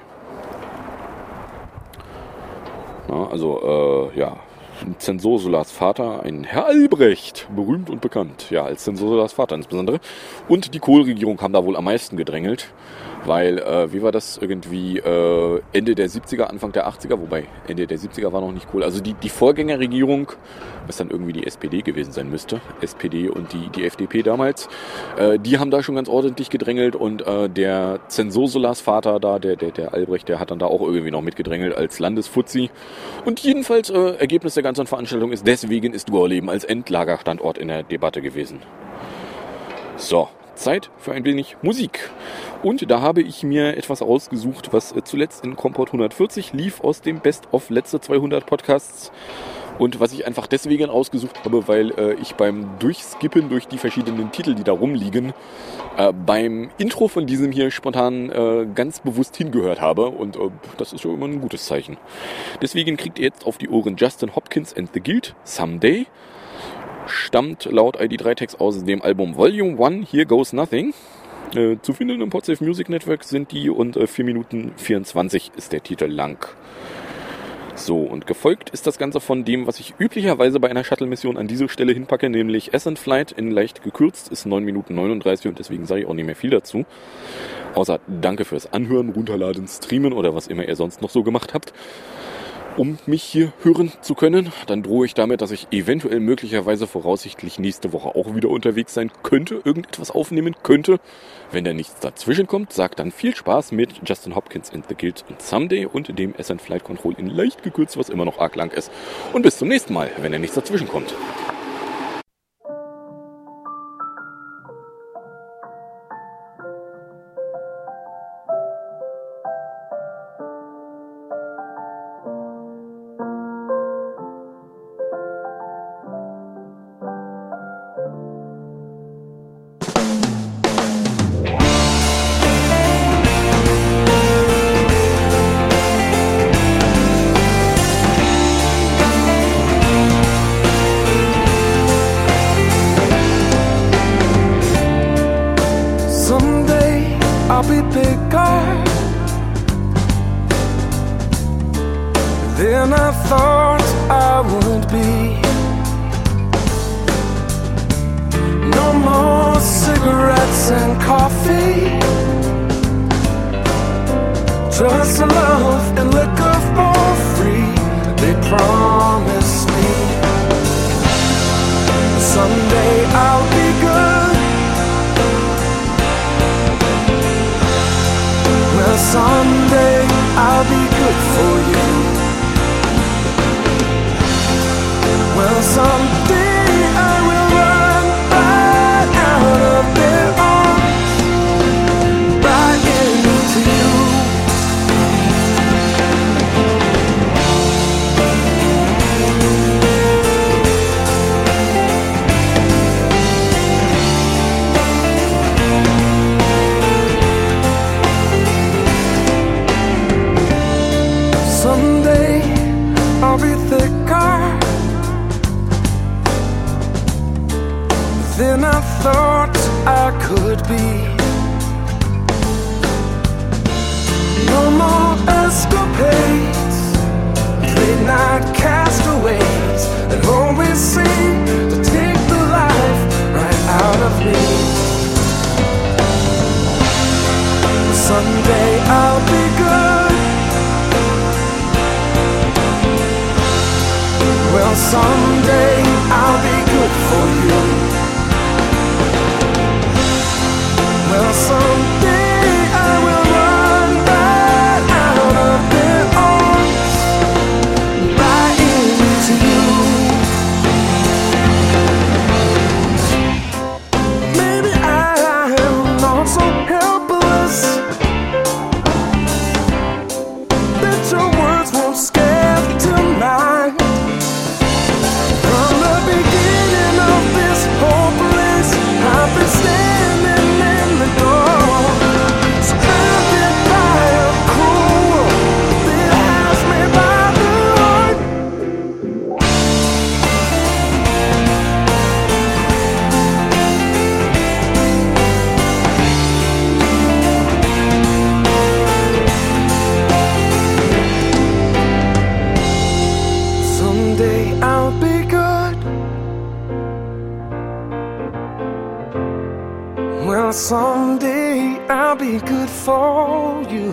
Na, also, ja. Zensosolas Vater, ein Herr Albrecht, berühmt und bekannt, ja, als Zensosolas Vater insbesondere. Und die Kohl-Regierung haben da wohl am meisten gedrängelt, weil, wie war das, irgendwie Ende der 70er, Anfang der 80er, wobei Ende der 70er war noch nicht Kohl, also die Vorgängerregierung, was dann irgendwie die SPD gewesen sein müsste, SPD und die FDP damals, die haben da schon ganz ordentlich gedrängelt und der Zensosolas Vater da, der Albrecht, der hat dann da auch irgendwie noch mitgedrängelt als Landesfuzzi. Und jedenfalls, Ergebnis der ganzen Veranstaltung ist, deswegen ist Gorleben als Endlagerstandort in der Debatte gewesen. So, Zeit für ein wenig Musik. Und da habe ich mir etwas ausgesucht, was zuletzt in Kompott 140 lief aus dem Best-of letzte 200 Podcasts. Und was ich einfach deswegen ausgesucht habe, weil ich beim Durchskippen durch die verschiedenen Titel, die da rumliegen, beim Intro von diesem hier spontan ganz bewusst hingehört habe. Und das ist schon immer ein gutes Zeichen. Deswegen kriegt ihr jetzt auf die Ohren Justin Hopkins and the Guild, Someday. Stammt laut ID3-Text aus dem Album Volume 1, Here Goes Nothing. Zu finden im Podsafe Music Network sind die und 4 Minuten 24 ist der Titel lang. So, und gefolgt ist das Ganze von dem, was ich üblicherweise bei einer Shuttle-Mission an diese Stelle hinpacke, nämlich Ascent Flight in leicht gekürzt, ist 9 Minuten 39 und deswegen sage ich auch nicht mehr viel dazu. Außer danke fürs Anhören, Runterladen, Streamen oder was immer ihr sonst noch so gemacht habt. um mich hier hören zu können. Dann drohe ich damit, dass ich eventuell möglicherweise voraussichtlich nächste Woche auch wieder unterwegs sein könnte, irgendetwas aufnehmen könnte. Wenn da nichts dazwischen kommt, sagt dann viel Spaß mit Justin Hopkins and the Guild und Someday und dem SN Flight Control in leicht gekürzt, was immer noch arg lang ist. Und bis zum nächsten Mal, wenn da nichts dazwischen kommt. Then I thought I would be. No more cigarettes and coffee, just love and liquor for free. They promised me someday I'll be good. Well, someday I'll be good for you. Well, someday I will run right out of their arms, right into you. Someday I'll be thicker than I thought I could be. No more escapades, late night castaways that always seem to take the life right out of me. Someday I'll be good. Well, someday I'll be good for you. Well, someday I will run right out of their arms, right into you. Maybe I am not so helpless that your words won't scare to mine. From the beginning of this whole place, I've been standing in the door, surrounded by a cruel that has me by the heart. Someday I'll be good. Well, someday I'll be good for you.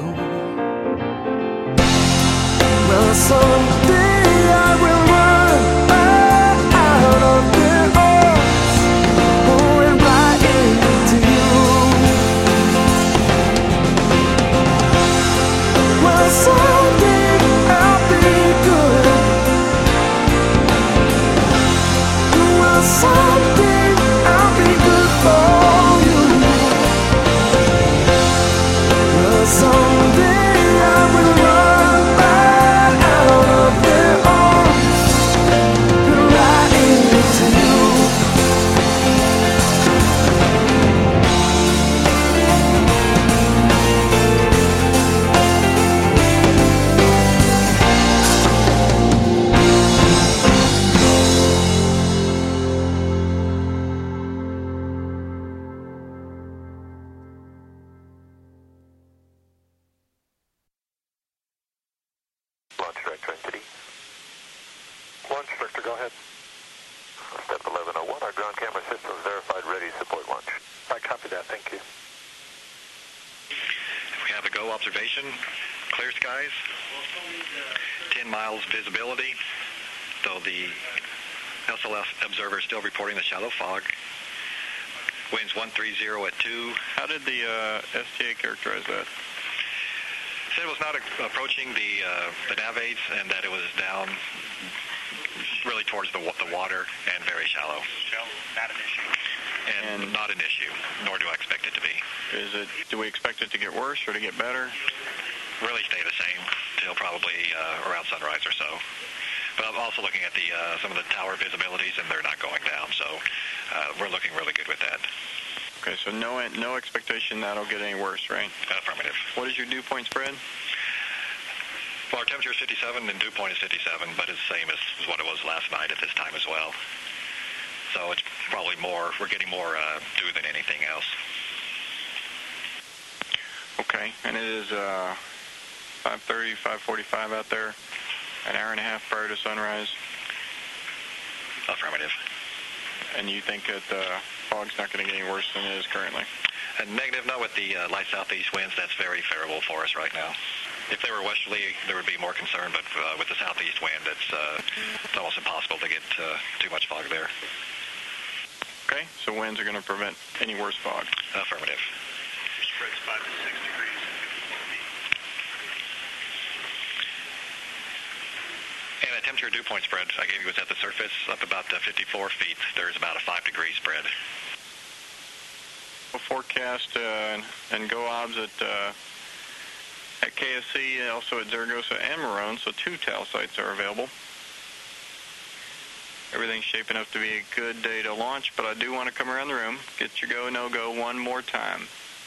Well, someday I will run right out of their arms, going right into you. Well, someday I'll be good. Well, someday I'll be good for you. Well, someday I will run right out of their arms, right into you. Launch director entity. Launch director, go ahead. Step 1101, our ground camera systems verified, ready to support launch. I copy that, thank you. We have a go observation, clear skies, 10 10 miles visibility, though the SLS observer is still reporting the shallow fog. Winds 130 at 2. How did the STA characterize that? Said it was not approaching the nav aids, and that it was down really towards the water and very shallow. Shallow, not an issue. And not an issue, nor do I expect it to be. Do we expect it to get worse or to get better? Really stay the same till probably around sunrise or so. But I'm also looking at some of the tower visibilities, and they're not going down, so we're looking really good with that. Okay, so no expectation that'll get any worse, right? Affirmative. What is your dew point spread? Well, our temperature is 57, and dew point is 57, but it's the same as what it was last night at this time as well. So it's probably we're getting more dew than anything else. Okay, and it is 5:30, 5:45 out there, an hour and a half prior to sunrise. Affirmative. And you think that the fog's not going to get any worse than it is currently? Negative, not with the light southeast winds. That's very favorable for us right now. If they were westerly, there would be more concern, but with the southeast wind, it's almost impossible to get too much fog there. Okay, so winds are going to prevent any worse fog. Affirmative. Spread's 5 to 6 degrees. And the temperature dew point spread I gave you was at the surface, up about 54 feet. There's about a 5-degree spread. Forecast and GOOBS at KSC, also at Zaragoza and Marone, so 2 TAL sites are available. Everything's shaping up to be a good day to launch, but I do want to come around the room, get your go, no-go one more time.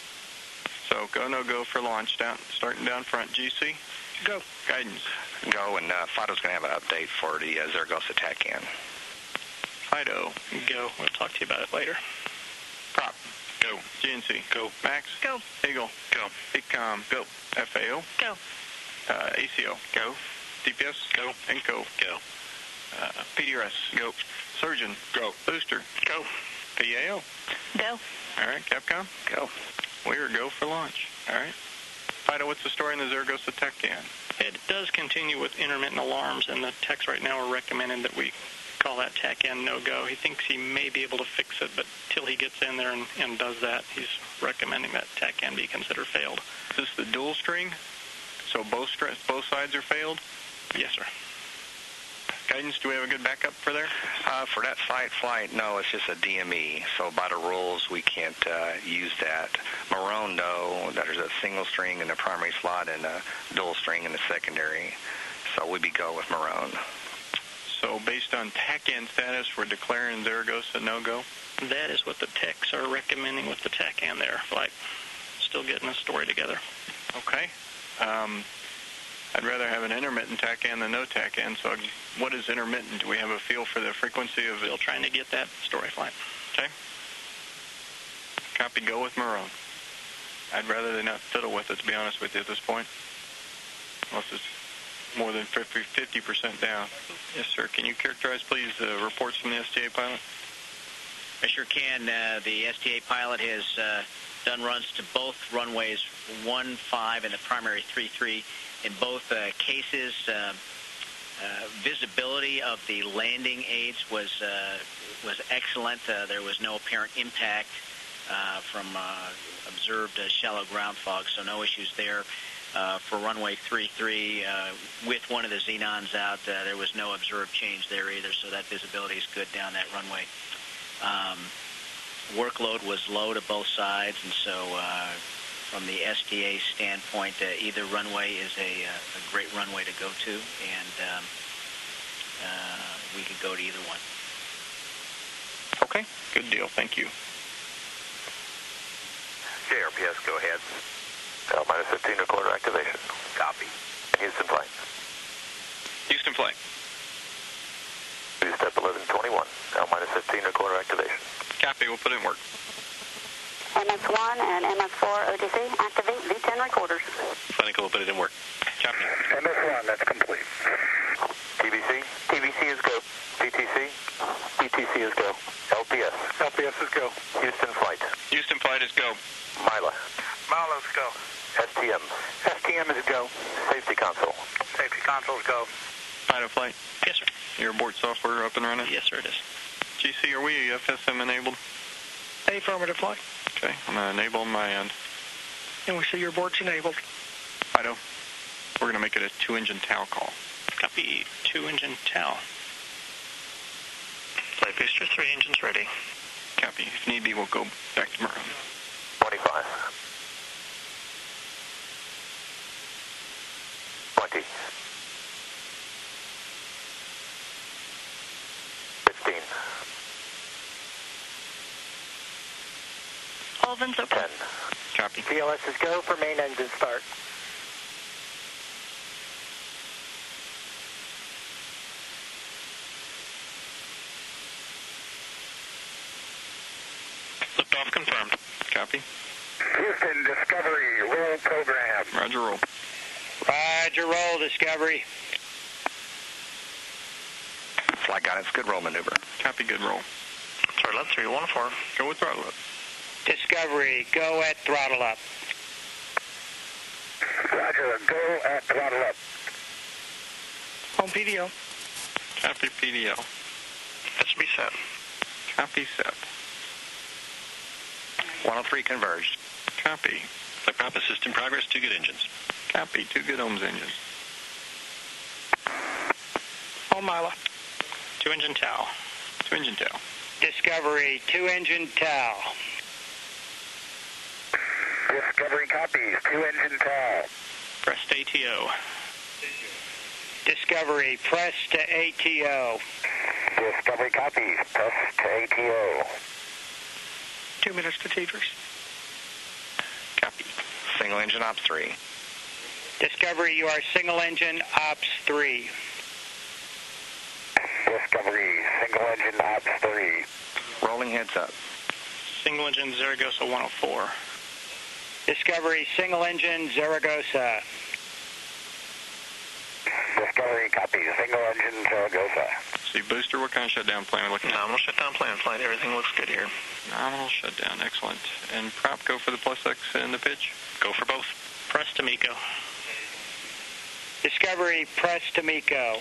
So go, no-go for launch, starting down front. GC? Go. Guidance. Go, and Fido's going to have an update for the Zaragoza TACAN. Fido. Go. We'll talk to you about it later. Prop. Go. GNC. Go. Max. Go. Eagle. Go. ECOM. Go. FAO. Go. ACO. Go. DPS. Go. ENCO. Go. PDRS. Go. Surgeon. Go. Booster. Go. PAO. Go. All right, Capcom. Go. We're go for launch. All right. Fido, what's the story in the Zaragoza TACAN? It does continue with intermittent alarms, and the techs right now are recommending that we call that TACAN no-go. He thinks he may be able to fix it, but till he gets in there and does that, he's recommending that TACAN be considered failed. Is this the dual string? So both sides are failed? Yes, sir. Guidance, do we have a good backup for there? For that flight, no, it's just a DME. So by the rules, we can't use that. Marone, no, there's a single string in the primary slot and a dual string in the secondary. So we'd be go with Marone. So based on TACAN status, we're declaring Zaragoza no-go? That is what the techs are recommending with the TACAN there. Like, still getting a story together. Okay. I'd rather have an intermittent TACAN than no TACAN, so what is intermittent? Do we have a feel for the frequency of it? Still trying to get that story flight. Okay. Copy, go with Marone. I'd rather they not fiddle with it, to be honest with you, at this point. Unless it's more than 50% down. Yes, sir. Can you characterize, please, the reports from the STA pilot? I sure can. The STA pilot has done runs to both runways 15 and the primary 33. In both cases, visibility of the landing aids was excellent. There was no apparent impact from observed shallow ground fog, so no issues there. For runway 33, with one of the xenons out, there was no observed change there either, so that visibility is good down that runway. Workload was low to both sides, and so from the STA standpoint, either runway is a great runway to go to, and we could go to either one. Okay, good deal. Thank you. JRPS, go ahead. Minus 15 recorder activation. Copy. Houston flight. Houston flight. Step 1121. Minus 15 recorder activation. Copy, we'll put it in work. MS1 and MS4 OTC, activate V10 recorders. Clinical will put it in work. Copy. MS1, that's complete. TVC? TVC is go. PTC? PTC is go. LPS? LPS is go. Houston flight? Houston flight is go. Mila? Milo's go. STM? STM is go. Safety console? Safety consoles go. Fido flight. Yes, sir. Your abort software up and running? Yes, sir, it is. GC, are we FSM enabled? Affirmative flight. Okay, I'm going to enable on my end. And we see your abort's enabled. Fido, we're going to make it a 2-engine TAL call. Copy. 2-engine TAL. Flight booster, 3 engines ready. Copy. If need be, we'll go back to Maroon. 25. 20. 15. All vents open. 10. Copy. TLS is go for main engine start. Liftoff confirmed. Copy. Houston, Discovery, roll program. Roger, roll. Roger, roll, Discovery. Flight guidance, good roll maneuver. Copy, good roll. Throttle up, 314. Go with throttle up. Discovery, go at throttle up. Roger, go at throttle up. Home PDO. Copy, PDL. That should be set. Copy, set. 103 converged. Copy. Flight prop assist in progress, 2 good engines. Copy, 2 good ohms engines. Home Mila. 2-engine TAL. 2-engine TAL. Discovery, 2-engine TAL. Discovery copies, 2-engine TAL. Pressed ATO. Discovery, press to ATO. Discovery copies, press to ATO. 2 minutes to Tetris. Copy. Single engine ops 3. Discovery, you are single engine ops 3. Discovery, single engine ops 3. Rolling heads up. Single engine Zaragoza 104. Discovery, single engine Zaragoza. Discovery copies, single engine Zaragoza. See, booster, what kind of shutdown plan are we looking at? Nominal shutdown plan, flight. Everything looks good here. Nominal shutdown, excellent. And prop, go for the +X and the pitch? Go for both. Press to MECO. Discovery, press to MECO.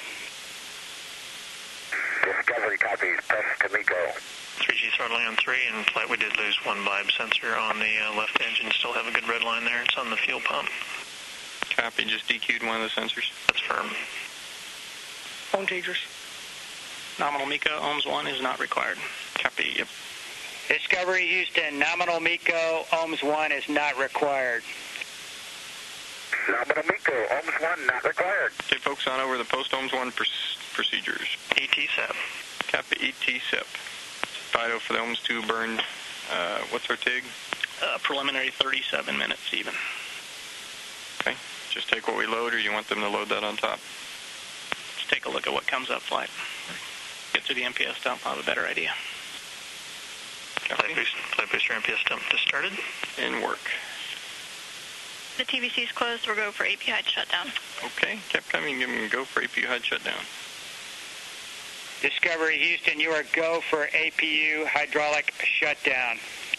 Discovery copies, press to MECO. 3G throttling on 3, and flight, we did lose one vibe sensor on the left engine. Still have a good red line there. It's on the fuel pump. Copy, just DQ'd one of the sensors. That's firm. Home Tetris. Nominal MECO, ohms 1 is not required. Copy, yep. Discovery, Houston, nominal MECO, ohms 1 is not required. Nominal MECO, ohms 1 not required. Okay, folks, on over the post-ohms 1 procedures. ET-SEP. Copy, ET-SEP. Fido for the ohms 2 burned. What's our TIG? Preliminary 37 minutes even. Okay, just take what we load, or you want them to load that on top? Let's take a look at what comes up, flight. Get through the MPS dump, I'll have a better idea. Copy. Flight booster MPS dump just started. In work. The TVC is closed. We'll go for AP hide shutdown. Okay, Capcom, you can go for APU hide shutdown. Discovery, Houston, you are go for APU hydraulic shutdown.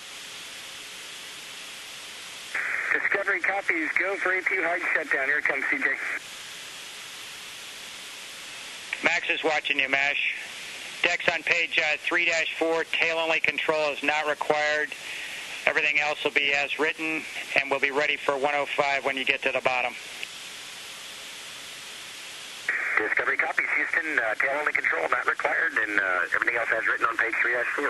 Discovery copies, go for APU hide shutdown. Here comes CJ. Max is watching you, Mash. Decks on page 3-4, tail-only control is not required. Everything else will be as written, and we'll be ready for 105 when you get to the bottom. Discovery copies, Houston, tail-only control not required, and everything else as written on page 3-4.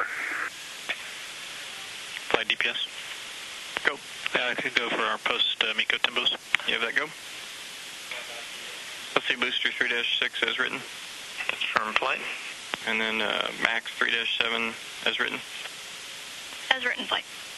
Flight DPS. Go. I could go for our post-MECO Timbos. You have that go? Let's see, booster 3-6 as written. That's firm flight. And then max 3-7 as written. As written, flight.